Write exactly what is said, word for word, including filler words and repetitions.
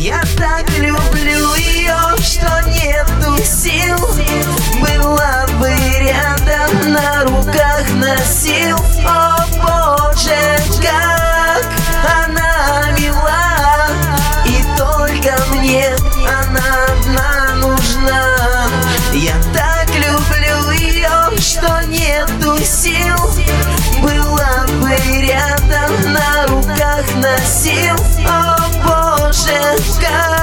Я так люблю ее, что нету сил. Была бы рядом, на руках носил. О боже, как она мила, и только мне она одна нужна. Я так люблю ее, что нету сил. Была бы рядом, на руках носил. О боже, как